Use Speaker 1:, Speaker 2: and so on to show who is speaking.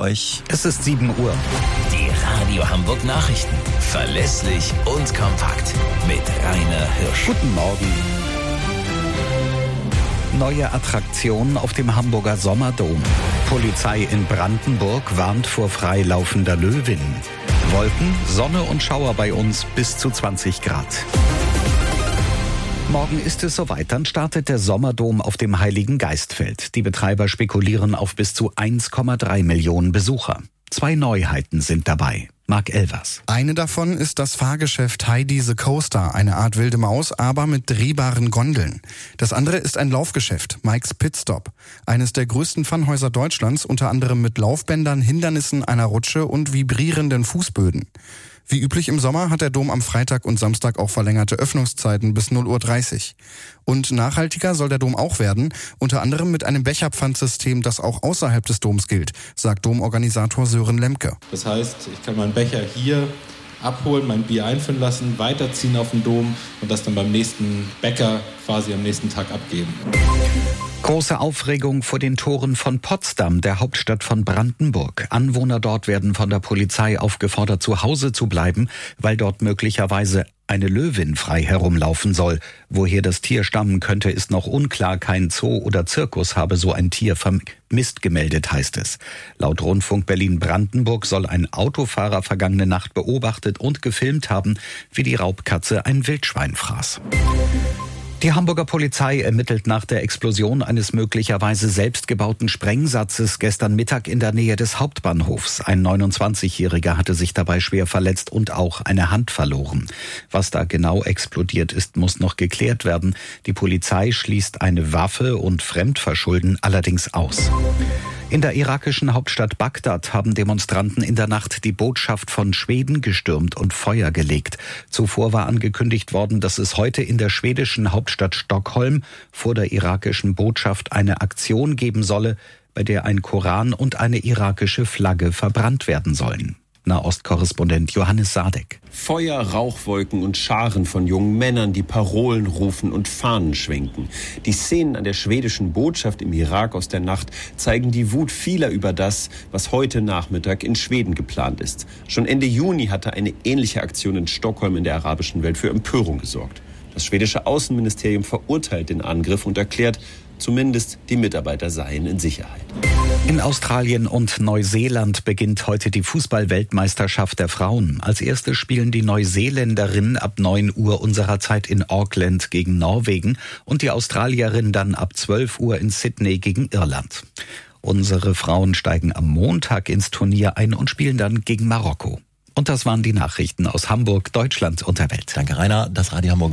Speaker 1: euch.
Speaker 2: Es ist 7 Uhr.
Speaker 3: Die Radio Hamburg Nachrichten. Verlässlich und kompakt. Mit Rainer Hirsch.
Speaker 2: Guten Morgen. Neue Attraktion auf dem Hamburger Sommerdom. Polizei in Brandenburg warnt vor freilaufender Löwin. Wolken, Sonne und Schauer bei uns bis zu 20 Grad. Morgen ist es soweit, dann startet der Sommerdom auf dem Heiligen Geistfeld. Die Betreiber spekulieren auf bis zu 1,3 Millionen Besucher. 2 Neuheiten sind dabei. Marc Elvers.
Speaker 4: Eine davon ist das Fahrgeschäft Heidi the Coaster, eine Art wilde Maus, aber mit drehbaren Gondeln. Das andere ist ein Laufgeschäft, Mike's Pitstop. Eines der größten Funhäuser Deutschlands, unter anderem mit Laufbändern, Hindernissen, einer Rutsche und vibrierenden Fußböden. Wie üblich im Sommer hat der Dom am Freitag und Samstag auch verlängerte Öffnungszeiten bis 0:30 Uhr. Und nachhaltiger soll der Dom auch werden, unter anderem mit einem Becherpfandsystem, das auch außerhalb des Doms gilt, sagt Domorganisator Sören Lemke.
Speaker 5: Das heißt, ich kann meinen Becher hier abholen, mein Bier einfüllen lassen, weiterziehen auf den Dom und das dann beim nächsten Bäcker quasi am nächsten Tag abgeben.
Speaker 2: Große Aufregung vor den Toren von Potsdam, der Hauptstadt von Brandenburg. Anwohner dort werden von der Polizei aufgefordert, zu Hause zu bleiben, weil dort möglicherweise eine Löwin frei herumlaufen soll. Woher das Tier stammen könnte, ist noch unklar. Kein Zoo oder Zirkus habe so ein Tier vermisst gemeldet, heißt es. Laut Rundfunk Berlin-Brandenburg soll ein Autofahrer vergangene Nacht beobachtet und gefilmt haben, wie die Raubkatze ein Wildschwein fraß. Die Hamburger Polizei ermittelt nach der Explosion eines möglicherweise selbstgebauten Sprengsatzes gestern Mittag in der Nähe des Hauptbahnhofs. Ein 29-Jähriger hatte sich dabei schwer verletzt und auch eine Hand verloren. Was da genau explodiert ist, muss noch geklärt werden. Die Polizei schließt eine Waffe und Fremdverschulden allerdings aus. In der irakischen Hauptstadt Bagdad haben Demonstranten in der Nacht die Botschaft von Schweden gestürmt und Feuer gelegt. Zuvor war angekündigt worden, dass es heute in der schwedischen Hauptstadt Stockholm vor der irakischen Botschaft eine Aktion geben solle, bei der ein Koran und eine irakische Flagge verbrannt werden sollen. Nahostkorrespondent Johannes Sadek.
Speaker 6: Feuer, Rauchwolken und Scharen von jungen Männern, die Parolen rufen und Fahnen schwenken. Die Szenen an der schwedischen Botschaft im Irak aus der Nacht zeigen die Wut vieler über das, was heute Nachmittag in Schweden geplant ist. Schon Ende Juni hatte eine ähnliche Aktion in Stockholm in der arabischen Welt für Empörung gesorgt. Das schwedische Außenministerium verurteilt den Angriff und erklärt, zumindest die Mitarbeiter seien in Sicherheit.
Speaker 2: In Australien und Neuseeland beginnt heute die Fußball-Weltmeisterschaft der Frauen. Als erstes spielen die Neuseeländerinnen ab 9 Uhr unserer Zeit in Auckland gegen Norwegen und die Australierinnen dann ab 12 Uhr in Sydney gegen Irland. Unsere Frauen steigen am Montag ins Turnier ein und spielen dann gegen Marokko. Und das waren die Nachrichten aus Hamburg, Deutschland und der Welt.
Speaker 1: Danke, Rainer. Das Radio Hamburg